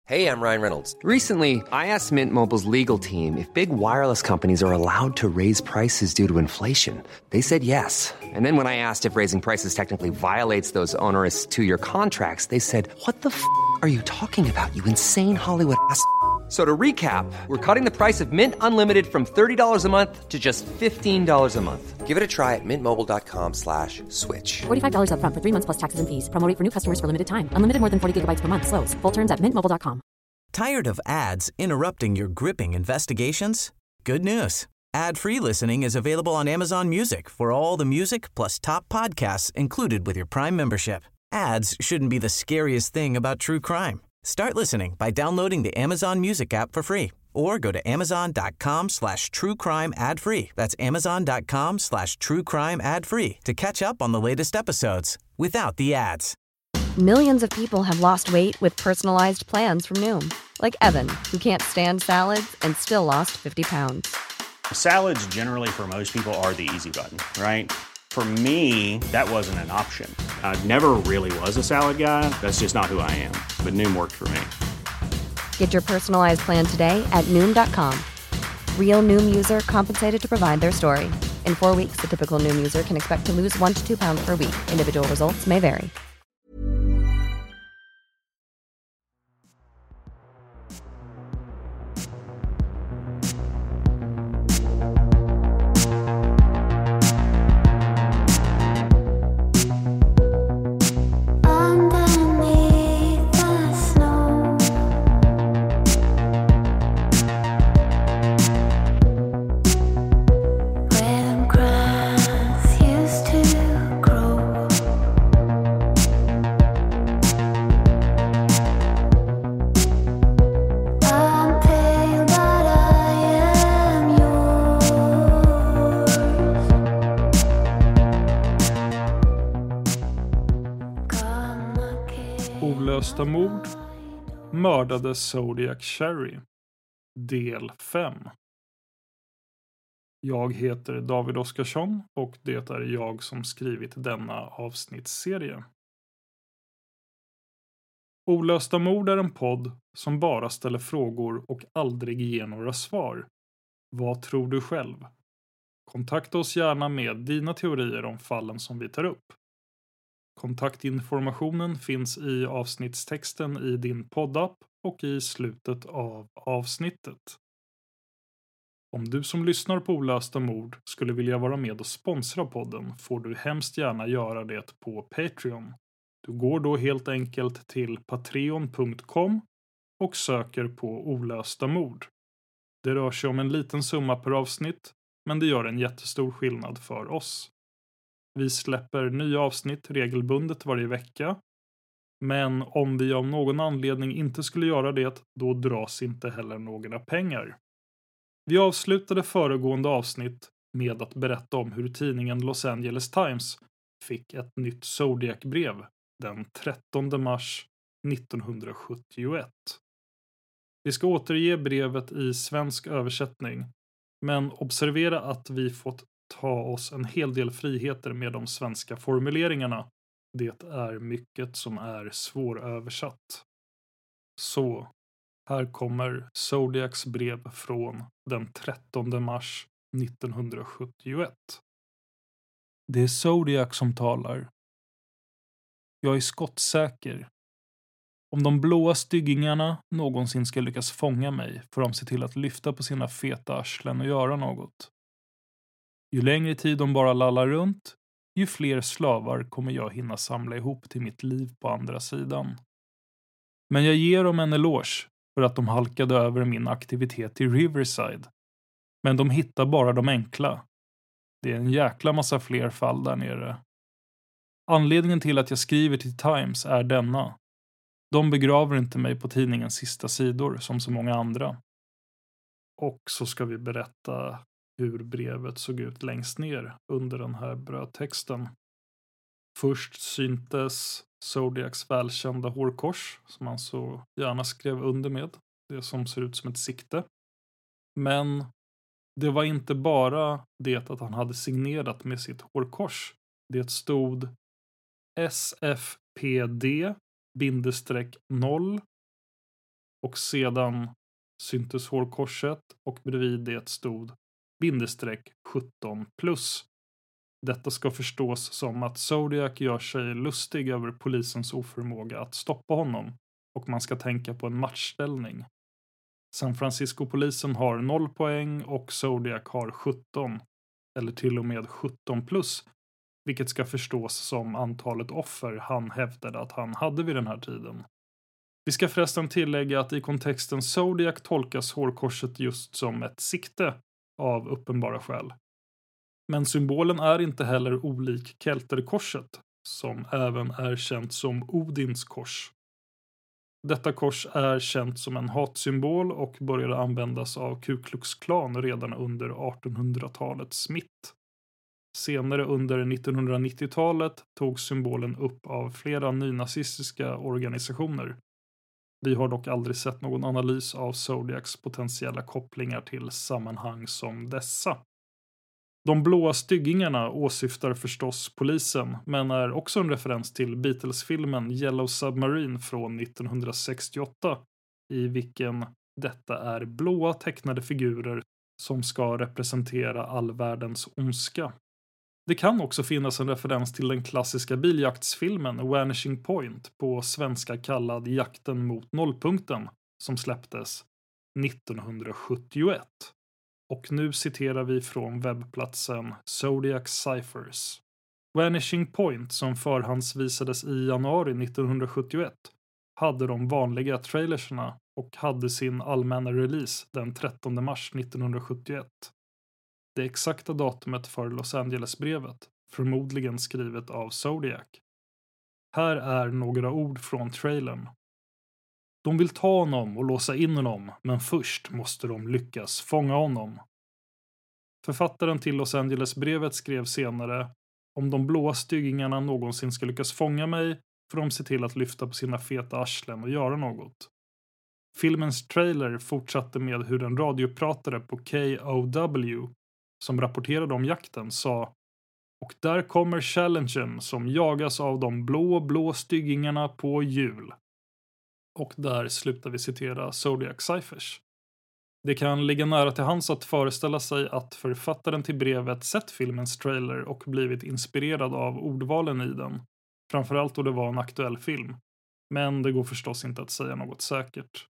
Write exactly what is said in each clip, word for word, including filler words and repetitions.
Hey, I'm Ryan Reynolds. Recently, I asked Mint Mobile's legal team if big wireless companies are allowed to raise prices due to inflation. They said yes. And then when I asked if raising prices technically violates those onerous two-year contracts, they said, "What the f*** are you talking about, you insane Hollywood ass?" So to recap, we're cutting the price of Mint Unlimited from thirty dollars a month to just fifteen dollars a month. Give it a try at mintmobile.com slash switch. forty-five dollars up front for three months plus taxes and fees. Promo rate for new customers for limited time. Unlimited more than forty gigabytes per month. Slows full terms at mint mobile dot com. Tired of ads interrupting your gripping investigations? Good news. Ad-free listening is available on Amazon Music for all the music plus top podcasts included with your Prime membership. Ads shouldn't be the scariest thing about true crime. Start listening by downloading the Amazon Music app for free or go to amazon.com slash true crime ad free. That's amazon.com slash true crime ad free to catch up on the latest episodes without the ads. Millions of people have lost weight with personalized plans from Noom. Like Evan, who can't stand salads and still lost fifty pounds. Salads generally for most people are the easy button, right? For me, that wasn't an option. I never really was a salad guy. That's just not who I am. But Noom worked for me. Get your personalized plan today at Noom dot com. Real Noom user compensated to provide their story. In four weeks, the typical Noom user can expect to lose one to two pounds per week. Individual results may vary. Olösta mord, mördade Zodiac Cherry, del fem. Jag heter David Oskarsson och det är jag som skrivit denna avsnittsserie. Olösta mord är en podd som bara ställer frågor och aldrig ger några svar. Vad tror du själv? Kontakta oss gärna med dina teorier om fallen som vi tar upp. Kontaktinformationen finns i avsnittstexten i din poddapp och i slutet av avsnittet. Om du som lyssnar på Olösta mord skulle vilja vara med och sponsra podden får du hemskt gärna göra det på Patreon. Du går då helt enkelt till patreon punkt com och söker på Olösta mord. Det rör sig om en liten summa per avsnitt, men det gör en jättestor skillnad för oss. Vi släpper nya avsnitt regelbundet varje vecka. Men om vi av någon anledning inte skulle göra det, då dras inte heller några pengar. Vi avslutade föregående avsnitt med att berätta om hur tidningen Los Angeles Times fick ett nytt Zodiac-brev den trettonde mars nittonhundrasjuttioett. Vi ska återge brevet i svensk översättning, men observera att vi fått ta oss en hel del friheter med de svenska formuleringarna. Det är mycket som är svåröversatt. Så, här kommer Zodiacs brev från den trettonde mars nittonhundrasjuttioett. Det är Zodiac som talar. Jag är skottsäker. Om de blåa styggingarna någonsin ska lyckas fånga mig får de se till att lyfta på sina feta arslen och göra något. Ju längre tid de bara lallar runt, ju fler slavar kommer jag hinna samla ihop till mitt liv på andra sidan. Men jag ger dem en eloge för att de halkade över min aktivitet i Riverside. Men de hittar bara de enkla. Det är en jäkla massa fler fall där nere. Anledningen till att jag skriver till Times är denna. De begraver inte mig på tidningens sista sidor som så många andra. Och så ska vi berätta hur brevet såg ut längst ner under den här brödtexten. Först syntes Zodiacs välkända hårkors som han så gärna skrev under med. Det som ser ut som ett sikte. Men det var inte bara det att han hade signerat med sitt hårkors. Det stod S F P D noll och sedan syntes hårkorset och bredvid det stod bindestreck sjutton plus. Detta ska förstås som att Zodiac gör sig lustig över polisens oförmåga att stoppa honom och man ska tänka på en matchställning. San Francisco-polisen har noll poäng och Zodiac har sjutton, eller till och med sjutton plus, vilket ska förstås som antalet offer han hävdade att han hade vid den här tiden. Vi ska förresten tillägga att i kontexten Zodiac tolkas hårkorset just som ett sikte av uppenbara skäl. Men symbolen är inte heller olik kelterkorset, som även är känt som Odins kors. Detta kors är känt som en hatsymbol och började användas av Ku Klux Klan redan under artonhundratalets mitt. Senare under nittonhundranittiotalet tog symbolen upp av flera nynazistiska organisationer. Vi har dock aldrig sett någon analys av Zodiacs potentiella kopplingar till sammanhang som dessa. De blåa styggingarna åsyftar förstås polisen, men är också en referens till Beatles-filmen Yellow Submarine från nittonhundrasextioåtta, i vilken detta är blåa tecknade figurer som ska representera all världens ondska. Det kan också finnas en referens till den klassiska biljaktsfilmen Vanishing Point, på svenska kallad Jakten mot nollpunkten, som släpptes nittonhundrasjuttioett. Och nu citerar vi från webbplatsen Zodiac Cyphers. Vanishing Point, som förhandsvisades i januari nittonhundrasjuttioett, hade de vanliga trailerserna och hade sin allmänna release den trettonde mars nittonhundrasjuttioett. Det exakta datumet för Los Angeles-brevet, förmodligen skrivet av Zodiac. Här är några ord från trailern. De vill ta honom och låsa in honom, men först måste de lyckas fånga honom. Författaren till Los Angeles-brevet skrev senare: om de blåa styggingarna någonsin ska lyckas fånga mig får de se till att lyfta på sina feta arslen och göra något. Filmens trailer fortsatte med hur en radiopratare på K O W som rapporterade om jakten sa: och där kommer challengen som jagas av de blå blå styggingarna på hjul. Och där slutar vi citera Zodiac Cyphers. Det kan ligga nära till hands att föreställa sig att författaren till brevet sett filmens trailer och blivit inspirerad av ordvalen i den. Framförallt då det var en aktuell film. Men det går förstås inte att säga något säkert.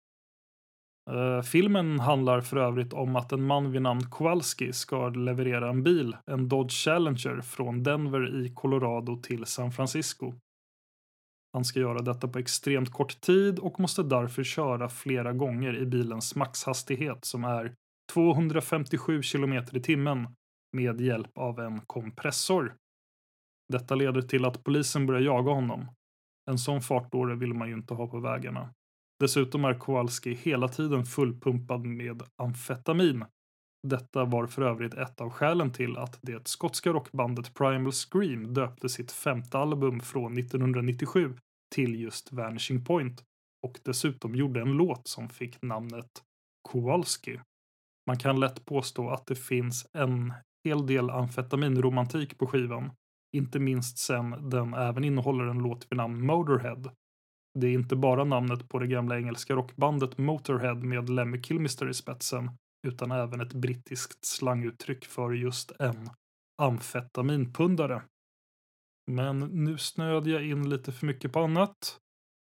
Uh, filmen handlar för övrigt om att en man vid namn Kowalski ska leverera en bil, en Dodge Challenger, från Denver i Colorado till San Francisco. Han ska göra detta på extremt kort tid och måste därför köra flera gånger i bilens maxhastighet som är tvåhundrafemtiosju kilometer i timmen med hjälp av en kompressor. Detta leder till att polisen börjar jaga honom. En sån fartåre vill man ju inte ha på vägarna. Dessutom är Kowalski hela tiden fullpumpad med amfetamin. Detta var för övrigt ett av skälen till att det skotska rockbandet Primal Scream döpte sitt femte album från nittonhundranittiosju till just Vanishing Point och dessutom gjorde en låt som fick namnet Kowalski. Man kan lätt påstå att det finns en hel del amfetaminromantik på skivan, inte minst sen den även innehåller en låt vid namn Motorhead. Det är inte bara namnet på det gamla engelska rockbandet Motorhead med Lemmy Kilmister i spetsen, utan även ett brittiskt slanguttryck för just en amfetaminpundare. Men nu snöd jag in lite för mycket på annat.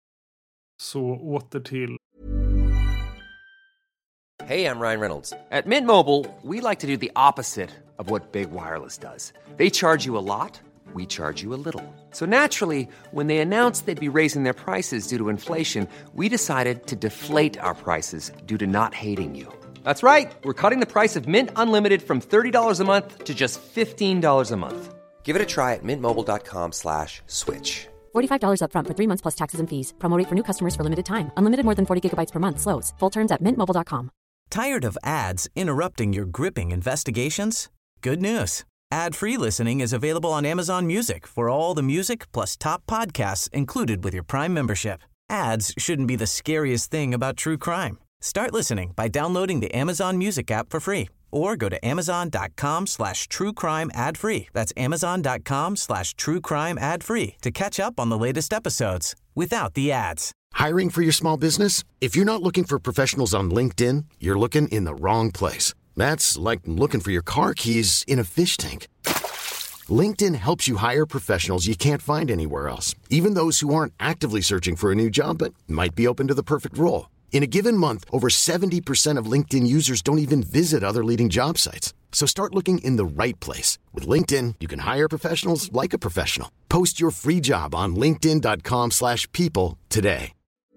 Så åter till... Hey, I'm Ryan Reynolds. At Mint Mobile, we like to do the opposite of what Big Wireless does. They charge you a lot, we charge you a little. So naturally, when they announced they'd be raising their prices due to inflation, we decided to deflate our prices due to not hating you. That's right. We're cutting the price of Mint Unlimited from thirty dollars a month to just fifteen dollars a month. Give it a try at mintmobile.com slash switch. forty-five dollars up front for three months plus taxes and fees. Promo rate for new customers for limited time. Unlimited more than forty gigabytes per month slows. Full terms at mint mobile dot com. Tired of ads interrupting your gripping investigations? Good news. Ad-free listening is available on Amazon Music for all the music plus top podcasts included with your Prime membership. Ads shouldn't be the scariest thing about true crime. Start listening by downloading the Amazon Music app for free or go to amazon.com slash true crime ad free. That's amazon.com slash true crime ad free to catch up on the latest episodes without the ads. Hiring for your small business? If you're not looking for professionals on LinkedIn, you're looking in the wrong place. That's like looking for your car keys in a fish tank. LinkedIn helps you hire professionals you can't find anywhere else, even those who aren't actively searching for a new job but might be open to the perfect role. In a given month, over seventy percent of LinkedIn users don't even visit other leading job sites. So start looking in the right place. With LinkedIn, you can hire professionals like a professional. Post your free job on linkedin.com slash people today.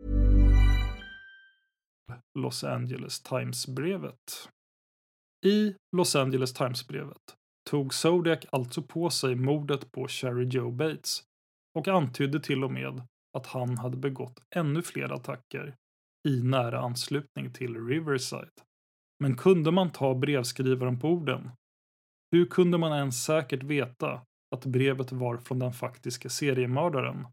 Los Angeles Times-brevet. I Los Angeles Times-brevet tog Zodiac alltså på sig mordet på Cheri Jo Bates och antydde till och med att han hade begått ännu fler attacker i nära anslutning till Riverside. Men kunde man ta brevskrivaren på orden? Hur kunde man ens säkert veta att brevet var från den faktiska seriemördaren?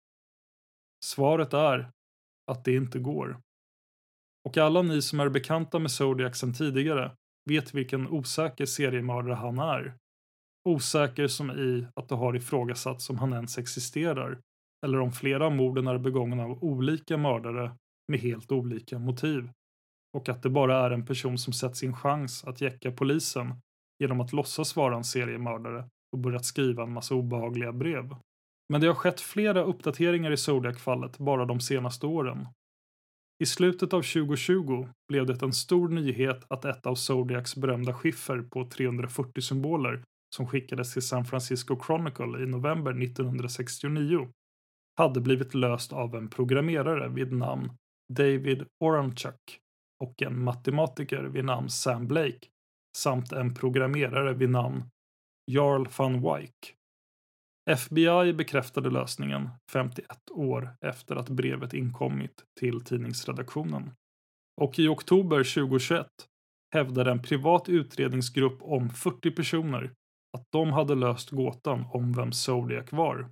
Svaret är att det inte går. Och alla ni som är bekanta med Zodiac sedan tidigare vet vilken osäker seriemördare han är. Osäker som i att det har ifrågasatts om han ens existerar, eller om flera av morden är begångna av olika mördare med helt olika motiv, och att det bara är en person som sett sin chans att jäcka polisen genom att låtsas vara en seriemördare och börjat skriva en massa obehagliga brev. Men det har skett flera uppdateringar i Zodiac-fallet bara de senaste åren. I slutet av tjugo tjugo blev det en stor nyhet att ett av Zodiacs berömda skiffer på trehundrafyrtio symboler som skickades till San Francisco Chronicle i november nittonhundrasextionio hade blivit löst av en programmerare vid namn David Oranchuk och en matematiker vid namn Sam Blake samt en programmerare vid namn Jarl van Wyk. F B I bekräftade lösningen femtioett år efter att brevet inkommit till tidningsredaktionen. Och i oktober tjugohundratjugoett hävdade en privat utredningsgrupp om fyrtio personer att de hade löst gåtan om vem Zodiac var.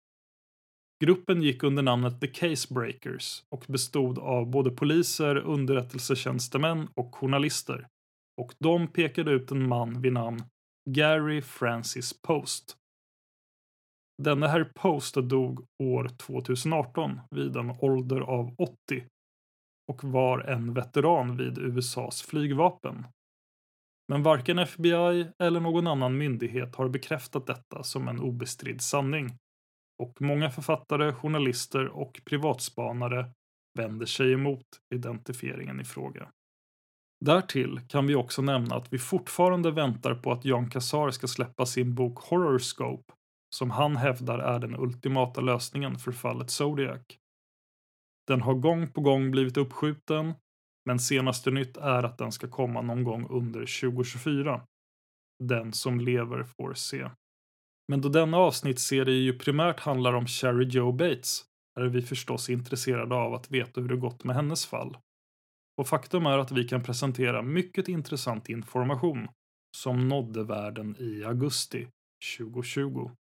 Gruppen gick under namnet The Case Breakers och bestod av både poliser, underrättelsetjänstemän och journalister. Och de pekade ut en man vid namn Gary Francis Post. Denne herr Post dog år tjugoarton vid en ålder av åttio och var en veteran vid U S A:s flygvapen. Men varken F B I eller någon annan myndighet har bekräftat detta som en obestridd sanning. Och många författare, journalister och privatspanare vänder sig emot identifieringen i fråga. Därtill kan vi också nämna att vi fortfarande väntar på att Jan Kassar ska släppa sin bok Horrorscope, som han hävdar är den ultimata lösningen för fallet Zodiac. Den har gång på gång blivit uppskjuten, men senaste nytt är att den ska komma någon gång under tjugo tjugofyra. Den som lever får se. Men då denna avsnittsserie ju primärt handlar om Cheri Jo Bates är vi förstås intresserade av att veta hur det gått med hennes fall. Och faktum är att vi kan presentera mycket intressant information som nådde världen i augusti tjugo tjugo.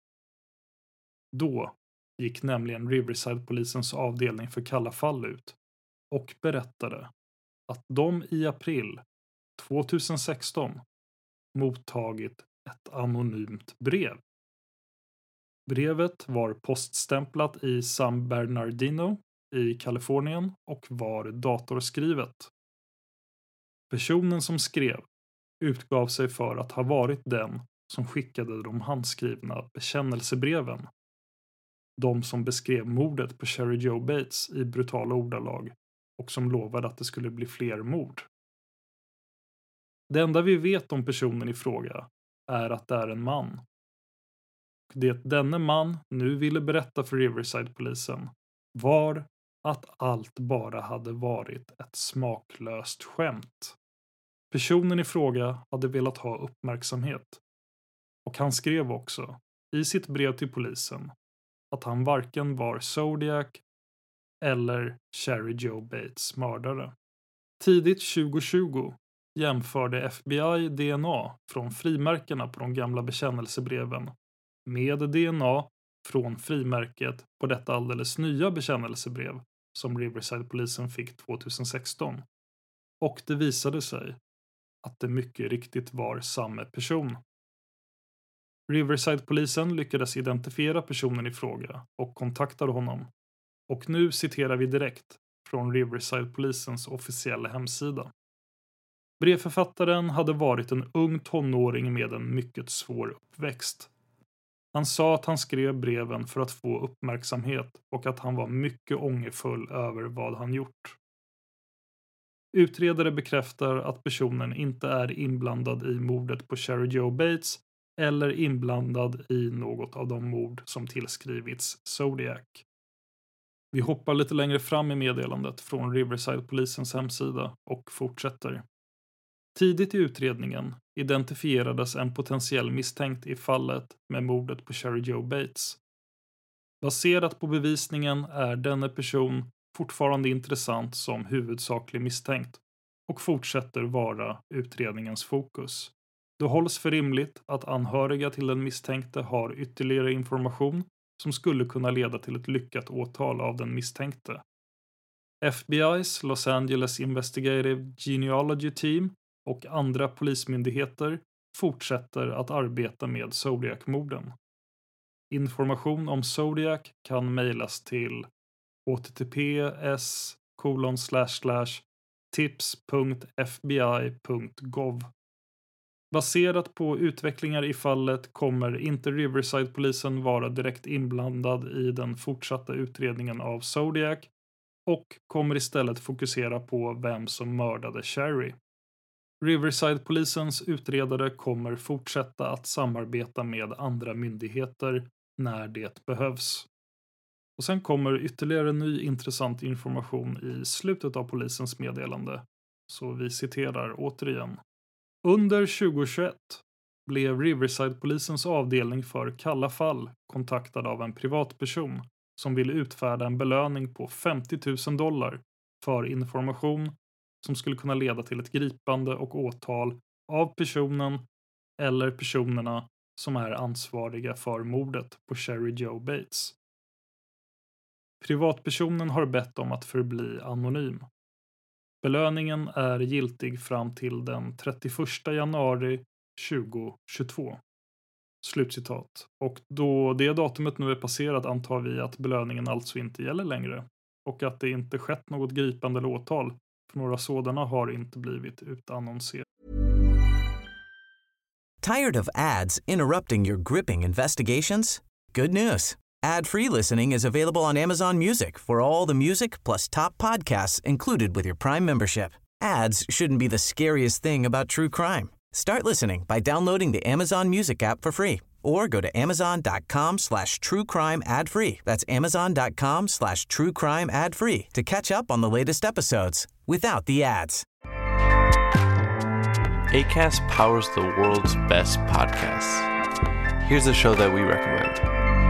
Då gick nämligen Riverside-polisens avdelning för kalla fall ut och berättade att de i april tjugohundrasexton mottagit ett anonymt brev. Brevet var poststämplat i San Bernardino i Kalifornien och var datorskrivet. Personen som skrev utgav sig för att ha varit den som skickade de handskrivna bekännelsebreven. De som beskrev mordet på Cheri Jo Bates i brutala ordalag och som lovade att det skulle bli fler mord. Det enda vi vet om personen i fråga är att det är en man. Det denne man nu ville berätta för Riverside-polisen var att allt bara hade varit ett smaklöst skämt. Personen i fråga hade velat ha uppmärksamhet. Och han skrev också i sitt brev till polisen att han varken var Zodiac eller Cheri Jo Bates mördare. Tidigt tjugo tjugo jämförde F B I D N A från frimärkena på de gamla bekännelsebreven med D N A från frimärket på detta alldeles nya bekännelsebrev som Riverside-polisen fick tjugohundrasexton. Och det visade sig att det mycket riktigt var samma person. Riverside-polisen lyckades identifiera personen i fråga och kontaktade honom. Och nu citerar vi direkt från Riverside-polisens officiella hemsida. Brevförfattaren hade varit en ung tonåring med en mycket svår uppväxt. Han sa att han skrev breven för att få uppmärksamhet och att han var mycket ångerfull över vad han gjort. Utredare bekräftar att personen inte är inblandad i mordet på Cheri Jo Bates eller inblandad i något av de mord som tillskrivits Zodiac. Vi hoppar lite längre fram i meddelandet från Riverside-polisens hemsida och fortsätter. Tidigt i utredningen identifierades en potentiell misstänkt i fallet med mordet på Cheri Jo Bates. Baserat på bevisningen är denna person fortfarande intressant som huvudsaklig misstänkt och fortsätter vara utredningens fokus. Det hålls för rimligt att anhöriga till den misstänkte har ytterligare information som skulle kunna leda till ett lyckat åtal av den misstänkte. F B I:s Los Angeles Investigative Genealogy Team och andra polismyndigheter fortsätter att arbeta med Zodiac-morden. Information om Zodiac kan mejlas till h t t p s kolon slash slash tips punkt f b i punkt gov. Baserat på utvecklingar i fallet kommer inte Riverside-polisen vara direkt inblandad i den fortsatta utredningen av Zodiac och kommer istället fokusera på vem som mördade Cheri. Riverside-polisens utredare kommer fortsätta att samarbeta med andra myndigheter när det behövs. Och sen kommer ytterligare ny intressant information i slutet av polisens meddelande. Så vi citerar återigen. Under tjugohundratjugoett blev Riverside-polisens avdelning för kalla fall kontaktad av en privatperson som ville utfärda en belöning på femtio tusen dollar för information som skulle kunna leda till ett gripande och åtal av personen eller personerna som är ansvariga för mordet på Cheri Jo Bates. Privatpersonen har bett om att förbli anonym. Belöningen är giltig fram till den trettioförsta januari tjugohundratjugotvå. Slutcitat. Och då det datumet nu är passerat antar vi att belöningen alltså inte gäller längre och att det inte skett något gripande eller åtal, för några sådana har inte blivit utannonserade. Tired of ads interrupting your gripping investigations? Good news. Ad-free listening is available on Amazon Music for all the music plus top podcasts included with your Prime membership. Ads shouldn't be the scariest thing about true crime. Start listening by downloading the Amazon Music app for free or go to amazon.com slash true crime ad free. That's amazon.com slash true crime ad free to catch up on the latest episodes without the ads. Acast powers the world's best podcasts. Here's a show that we recommend.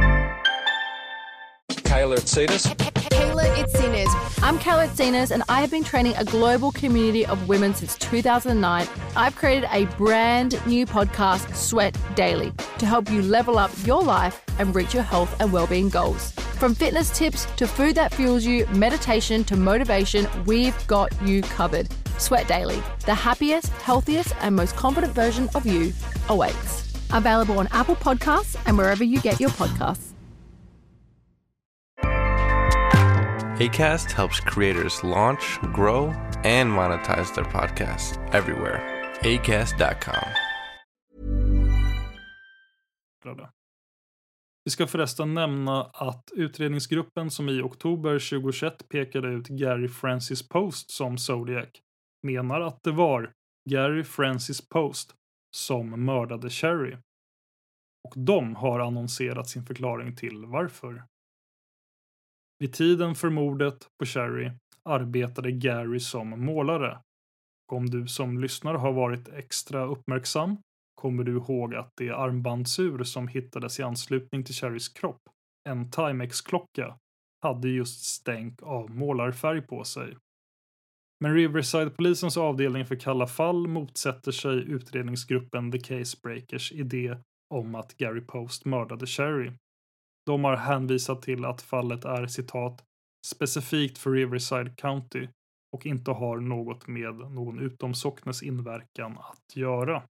Kayla Itsinas. Kayla Itsinas. I'm Kayla Itsinas, and I have been training a global community of women since two thousand nine. I've created a brand new podcast, Sweat Daily, to help you level up your life and reach your health and well-being goals. From fitness tips to food that fuels you, meditation to motivation, we've got you covered. Sweat Daily, the happiest, healthiest, and most confident version of you awaits. Available on Apple Podcasts and wherever you get your podcasts. Acast helps creators launch, grow, and monetize their podcasts everywhere. acast dot com. Vi ska förresten nämna att utredningsgruppen som i oktober tjugohundratjugoett pekade ut Gary Francis Post som Zodiac menar att det var Gary Francis Post som mördade Cheri. Och de har annonserat sin förklaring till varför. Vid tiden för mordet på Cheri arbetade Gary som målare. Och om du som lyssnar har varit extra uppmärksam kommer du ihåg att det armbandsur som hittades i anslutning till Cheris kropp, en Timex-klocka, hade just stänk av målarfärg på sig. Men Riverside-polisens avdelning för kalla fall motsätter sig utredningsgruppen The Casebreakers idé om att Gary Post mördade Cheri. De har hänvisat till att fallet är citat specifikt för Riverside County och inte har något med någon utomsocknes inverkan att göra.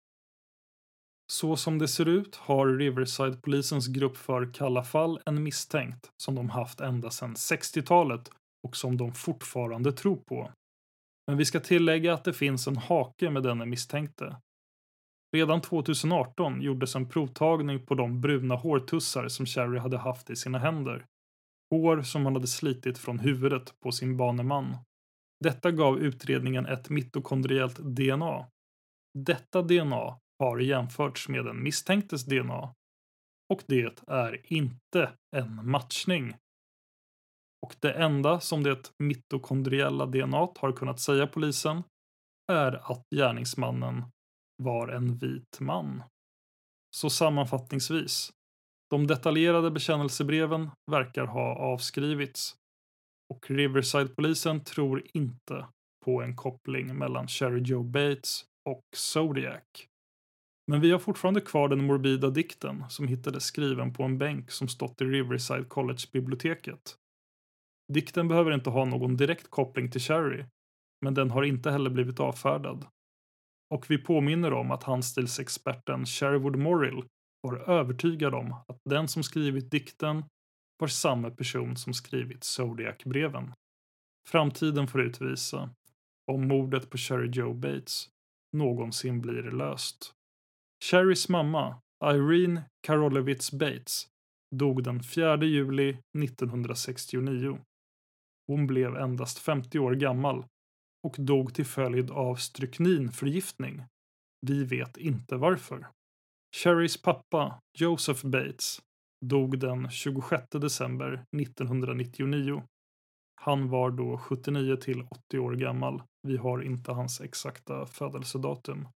Så som det ser ut har Riverside-polisens grupp för kalla fall en misstänkt som de haft ända sedan sextiotalet och som de fortfarande tror på. Men vi ska tillägga att det finns en hake med denne misstänkte. Redan tjugoarton gjordes en provtagning på de bruna hårtussar som Cherry hade haft i sina händer. Hår som han hade slitit från huvudet på sin baneman. Detta gav utredningen ett mitokondriellt D N A. Detta D N A har jämförts med den misstänktes D N A. Och det är inte en matchning. Och det enda som det mitokondriella D N A har kunnat säga polisen är att gärningsmannen var en vit man. Så sammanfattningsvis, de detaljerade bekännelsebreven verkar ha avskrivits och Riverside-polisen tror inte på en koppling mellan Cherry Joe Bates och Zodiac. Men vi har fortfarande kvar den morbida dikten som hittades skriven på en bänk som stått i Riverside College-biblioteket. Dikten behöver inte ha någon direkt koppling till Cherry, men den har inte heller blivit avfärdad. Och vi påminner om att handstilsexperten Sherwood Morrill var övertygad om att den som skrivit dikten var samma person som skrivit Zodiac-breven. Framtiden får utvisa om mordet på Cherry Joe Bates någonsin blir löst. Cherrys mamma, Irene Karolewicz Bates, dog den fjärde juli nittonhundrasextionio. Hon blev endast femtio år gammal och dog till följd av strykninförgiftning. Vi vet inte varför. Cherrys pappa, Joseph Bates, dog den tjugosjätte december nittonhundranittionio. Han var då sjuttionio till åttio år gammal. Vi har inte hans exakta födelsedatum.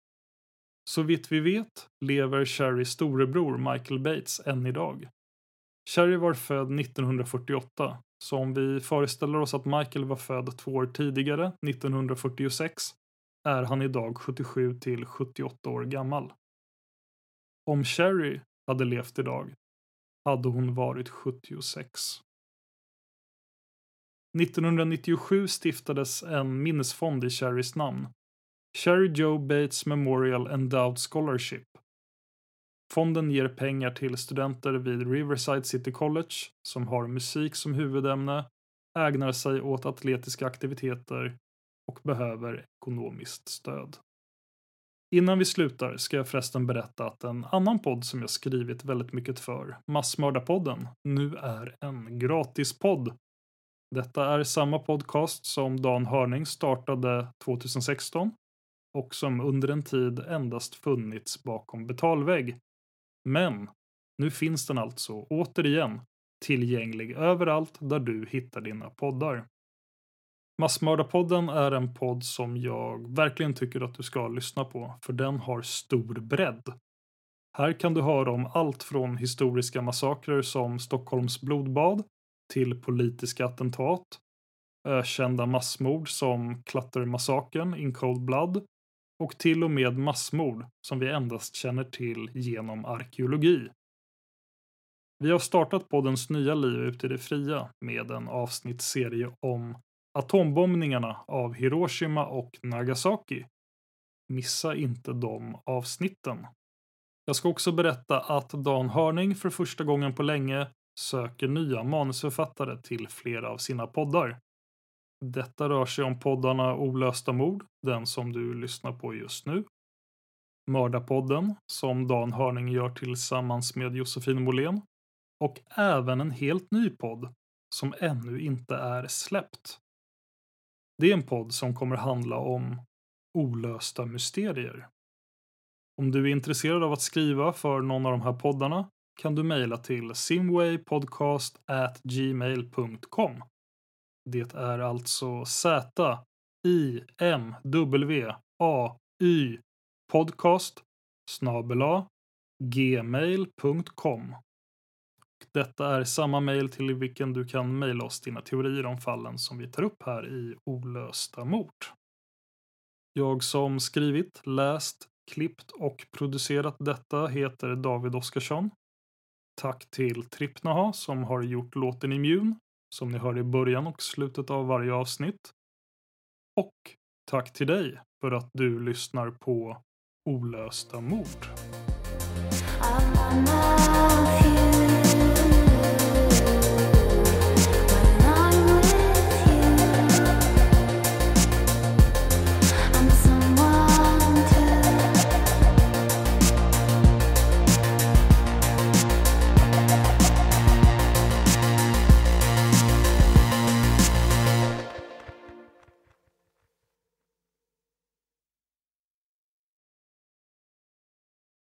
Så vitt vi vet lever Cherrys storebror Michael Bates än idag. Cherry var född nittonhundrafyrtioåtta, så om vi föreställer oss att Michael var född två år tidigare, nittonhundrafyrtiosex, är han idag sjuttiosju till sjuttioåtta år gammal. Om Cherry hade levt idag hade hon varit sjuttiosex. nittonhundranittiosju stiftades en minnesfond i Cherrys namn. Cherry Joe Bates Memorial Endowed Scholarship. Fonden ger pengar till studenter vid Riverside City College som har musik som huvudämne, ägnar sig åt atletiska aktiviteter och behöver ekonomiskt stöd. Innan vi slutar ska jag förresten berätta att en annan podd som jag skrivit väldigt mycket för, Massmördarpodden, nu är en gratispodd. Detta är samma podcast som Dan Hörning startade tjugohundrasexton och som under en tid endast funnits bakom betalvägg. Men nu finns den alltså återigen tillgänglig överallt där du hittar dina poddar. Massmördarpodden är en podd som jag verkligen tycker att du ska lyssna på, för den har stor bredd. Här kan du höra om allt från historiska massakrer som Stockholms blodbad till politiska attentat, ökända massmord som Cluttermassakern in Cold Blood och till och med massmord som vi endast känner till genom arkeologi. Vi har startat poddens nya liv ute i det fria med en avsnittsserie om atombombningarna av Hiroshima och Nagasaki. Missa inte de avsnitten. Jag ska också berätta att Dan Hörning för första gången på länge söker nya manusförfattare till flera av sina poddar. Detta rör sig om poddarna Olösta mord, den som du lyssnar på just nu. Mördarpodden, som Dan Hörning gör tillsammans med Josefin Molén. Och även en helt ny podd som ännu inte är släppt. Det är en podd som kommer handla om olösta mysterier. Om du är intresserad av att skriva för någon av de här poddarna kan du mejla till simwaypodcast at gmail dot com. Det är alltså Z I M W A Y podcast snabel-a gmail dot com. Detta är samma mejl till vilken du kan mejla oss dina teorier om fallen som vi tar upp här i Olösta mord. Jag som skrivit, läst, klippt och producerat detta heter David Oskarsson. Tack till Trippnaha som har gjort låten Immune, som ni hör i början och slutet av varje avsnitt. Och tack till dig för att du lyssnar på Olösta mord.